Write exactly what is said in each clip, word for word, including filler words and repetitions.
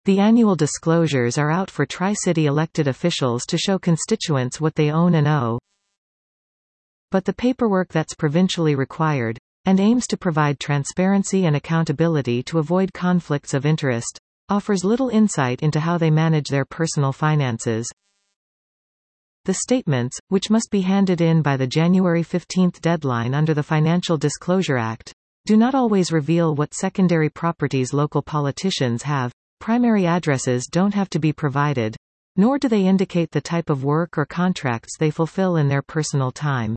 The annual disclosures are out for Tri-City elected officials to show constituents what they own and owe. But the paperwork that's provincially required, and aims to provide transparency and accountability to avoid conflicts of interest, offers little insight into how they manage their personal finances. The statements, which must be handed in by the January fifteenth deadline under the Financial Disclosure Act, do not always reveal what secondary properties local politicians have. Primary addresses don't have to be provided, nor do they indicate the type of work or contracts they fulfill in their personal time.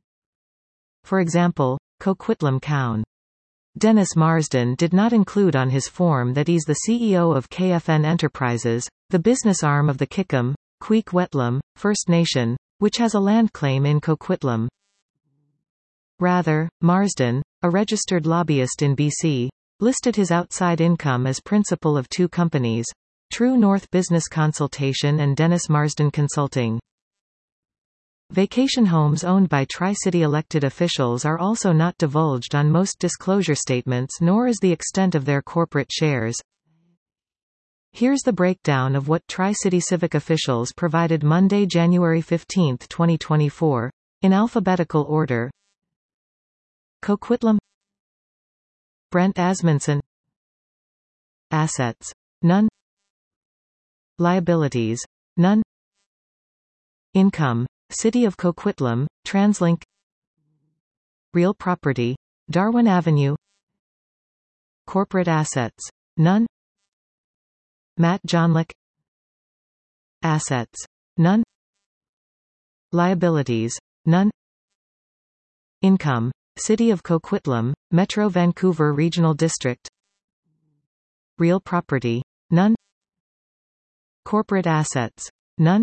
For example, Coquitlam Coun. Dennis Marsden did not include on his form that he's the C E O of K F N Enterprises, the business arm of the Kickham, Queequetlam, First Nation, which has a land claim in Coquitlam. Rather, Marsden, a registered lobbyist in B C, listed his outside income as principal of two companies, True North Business Consultation and Dennis Marsden Consulting. Vacation homes owned by Tri-City elected officials are also not divulged on most disclosure statements, nor is the extent of their corporate shares. Here's the breakdown of what Tri-City civic officials provided Monday, January fifteenth, twenty twenty-four, in alphabetical order. Coquitlam. Brent Asmundson. Assets. None. Liabilities. None. Income. City of Coquitlam, TransLink. Real property. Darwin Avenue. Corporate assets. None. Matt Johnlick. Assets. None. Liabilities. None. Income. City of Coquitlam, Metro Vancouver Regional District. Real property. None. Corporate assets. None.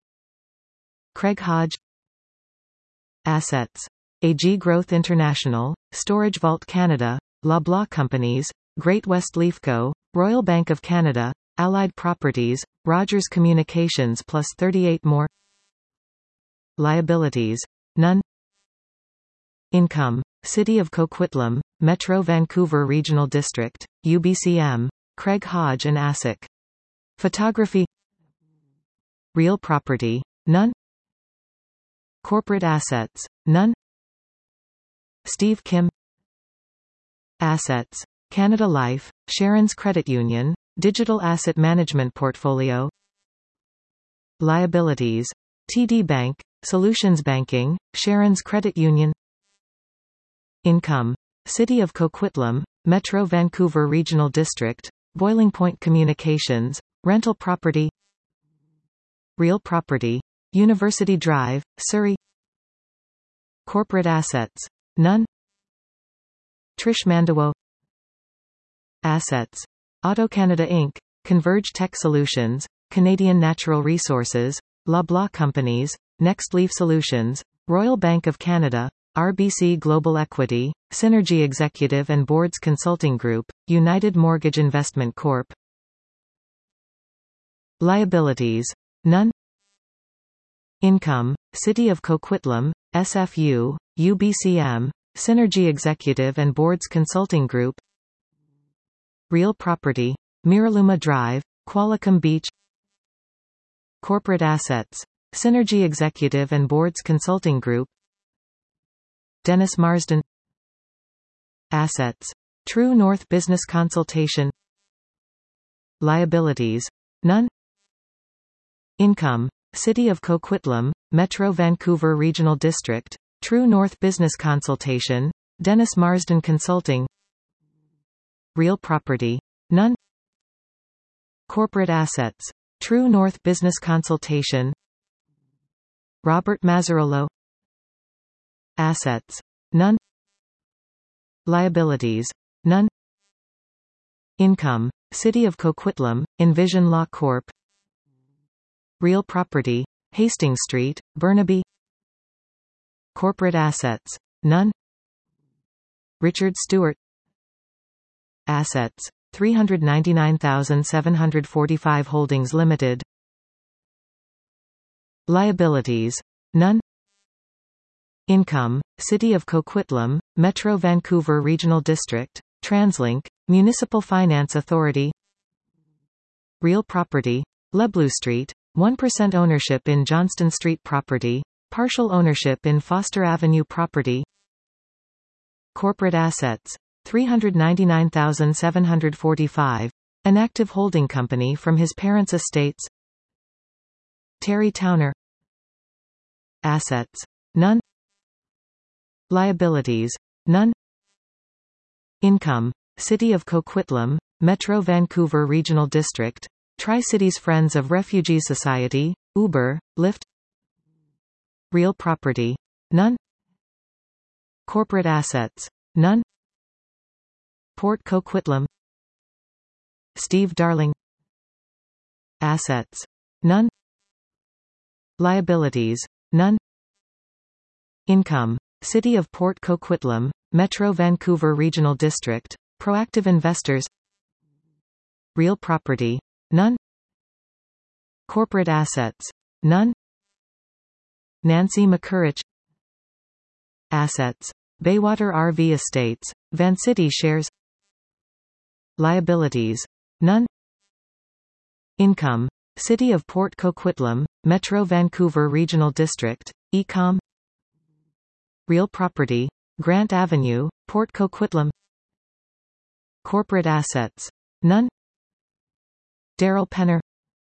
Craig Hodge. Assets. A G Growth International, Storage Vault Canada, Loblaw Companies, Great West Leafco, Royal Bank of Canada, Allied Properties, Rogers Communications plus thirty-eight more. Liabilities. None. Income. City of Coquitlam, Metro Vancouver Regional District, U B C M, Craig Hodge and ASIC. Photography. Real property. None. Corporate assets. None. Steve Kim. Assets. Canada Life, Sharon's Credit Union, Digital Asset Management Portfolio. Liabilities. T D Bank, Solutions Banking, Sharon's Credit Union. Income. City of Coquitlam, Metro Vancouver Regional District, Boiling Point Communications, Rental Property. Real property. University Drive, Surrey. Corporate assets. None. Trish Mandawo. Assets. AutoCanada Incorporated, Converge Tech Solutions, Canadian Natural Resources, Loblaw Companies, Nextleaf Solutions, Royal Bank of Canada, R B C Global Equity, Synergy Executive and Boards Consulting Group, United Mortgage Investment Corporation. Liabilities. None. Income. City of Coquitlam, S F U, U B C M, Synergy Executive and Boards Consulting Group. Real property. Miraluma Drive, Qualicum Beach. Corporate assets. Synergy Executive and Boards Consulting Group. Dennis Marsden. Assets. True North Business Consultation. Liabilities. None. Income. City of Coquitlam, Metro Vancouver Regional District, True North Business Consultation, Dennis Marsden Consulting. Real property. None. Corporate assets. True North Business Consultation. Robert Mazzarolo. Assets. None. Liabilities. None. Income. City of Coquitlam, Envision Law Corp. Real property. Hastings Street, Burnaby. Corporate assets. None. Richard Stewart. Assets. three hundred ninety-nine thousand seven hundred forty-five Holdings Limited. Liabilities. None. Income. City of Coquitlam, Metro Vancouver Regional District, TransLink, Municipal Finance Authority. Real property. Leblue Street. one percent ownership in Johnston Street property. Partial ownership in Foster Avenue property. Corporate assets. three hundred ninety-nine thousand seven hundred forty-five. An active holding company from his parents' estates. Terry Towner. Assets. None. Liabilities. None. Income. City of Coquitlam, Metro Vancouver Regional District. Tri-Cities Friends of Refugees Society, Uber, Lyft. Real property. None. Corporate assets. None. Port Coquitlam. Steve Darling. Assets. None. Liabilities. None. Income. City of Port Coquitlam, Metro Vancouver Regional District. Proactive investors. Real property. None. Corporate assets. None. Nancy McCurrich. Assets. Baywater R V Estates, Vancity shares. Liabilities. None. Income. City of Port Coquitlam, Metro Vancouver Regional District, Ecom. Real property. Grant Avenue, Port Coquitlam. Corporate assets. None. Daryl Penner.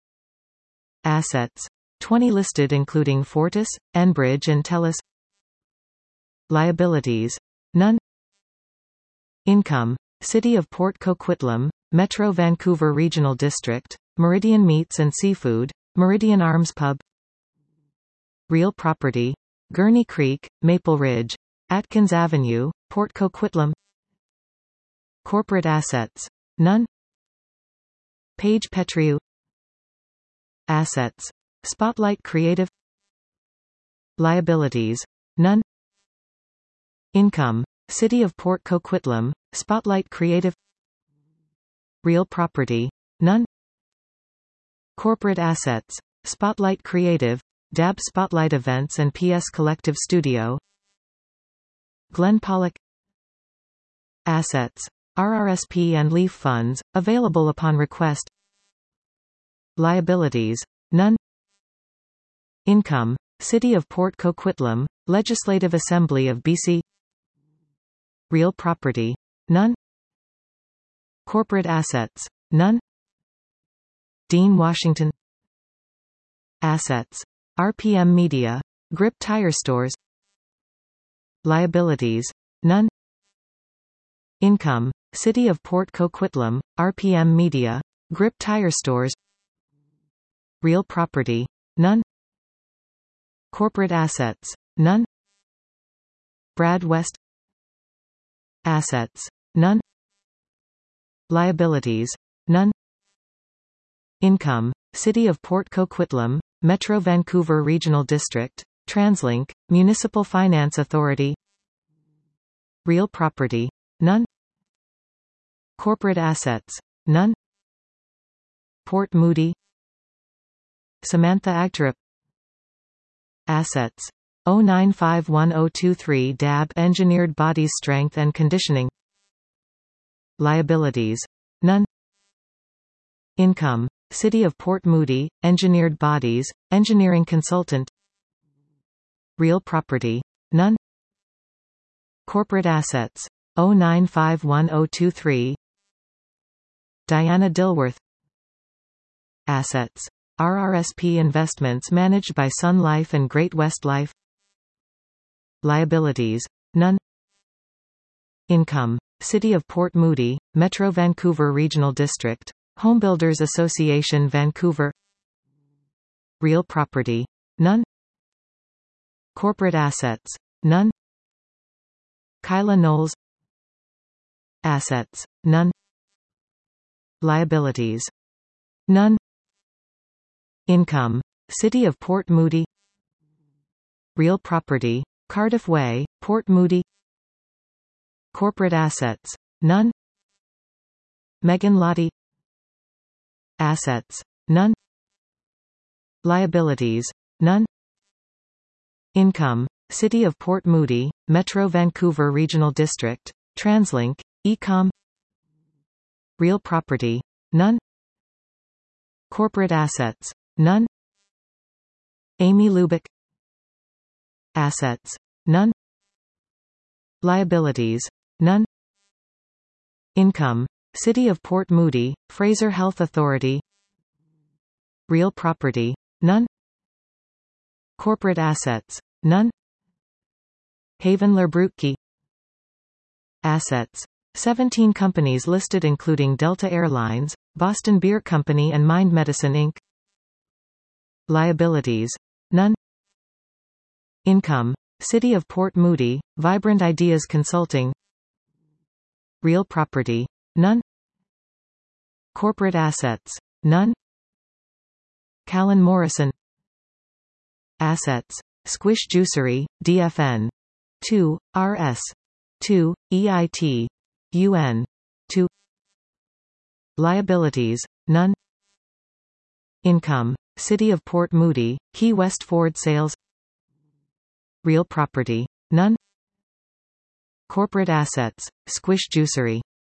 Assets. twenty listed including Fortis, Enbridge and Telus. Liabilities. None. Income. City of Port Coquitlam, Metro Vancouver Regional District, Meridian Meats and Seafood, Meridian Arms Pub. Real property. Gurney Creek, Maple Ridge, Atkins Avenue, Port Coquitlam. Corporate assets. None. Paige Petriou. Assets. Spotlight Creative. Liabilities. None. Income. City of Port Coquitlam, Spotlight Creative. Real property. None. Corporate assets. Spotlight Creative, D A B Spotlight Events and P S Collective Studio. Glenn Pollock. Assets. R R S P and Leaf Funds, available upon request. Liabilities. None. Income. City of Port Coquitlam, Legislative Assembly of B C. Real property. None. Corporate assets. None. Dean Washington. Assets. R P M Media, Grip Tire Stores. Liabilities. None. Income. City of Port Coquitlam, R P M Media, Grip Tire Stores. Real property. None. Corporate assets. None. Brad West. Assets. None. Liabilities. None. Income. City of Port Coquitlam, Metro Vancouver Regional District, TransLink, Municipal Finance Authority. Real property. None. Corporate assets. None. Port Moody. Samantha Agterup. Assets. oh nine five one oh two three D A B Engineered Bodies Strength and Conditioning. Liabilities. None. Income. City of Port Moody, Engineered Bodies, Engineering Consultant. Real property. None. Corporate assets. oh nine five one oh two three. Diana Dilworth. Assets. R R S P Investments managed by Sun Life and Great West Life. Liabilities. None. Income. City of Port Moody, Metro Vancouver Regional District, Homebuilders Association Vancouver. Real property. None. Corporate assets. None. Kyla Knowles. Assets. None. Liabilities. None. Income. City of Port Moody. Real property. Cardiff Way, Port Moody. Corporate assets. None. Megan Lottie. Assets. None. Liabilities. None. Income. City of Port Moody, Metro Vancouver Regional District, TransLink, Ecom. Real property. None. Corporate assets. None. Amy Lubick. Assets. None. Liabilities. None. Income. City of Port Moody, Fraser Health Authority. Real property. None. Corporate assets. None. Haven-Lerbruecke. Assets. seventeen companies listed including Delta Airlines, Boston Beer Company and Mind Medicine Incorporated. Liabilities. None. Income. City of Port Moody, Vibrant Ideas Consulting. Real property. None. Corporate assets. None. Callan Morrison. Assets. Squish Juicery, D F N. two, R S. two, E I T. U N. two. Liabilities. None. Income. City of Port Moody, Key West Ford Sales. Real property. None. Corporate assets. Squish Juicery.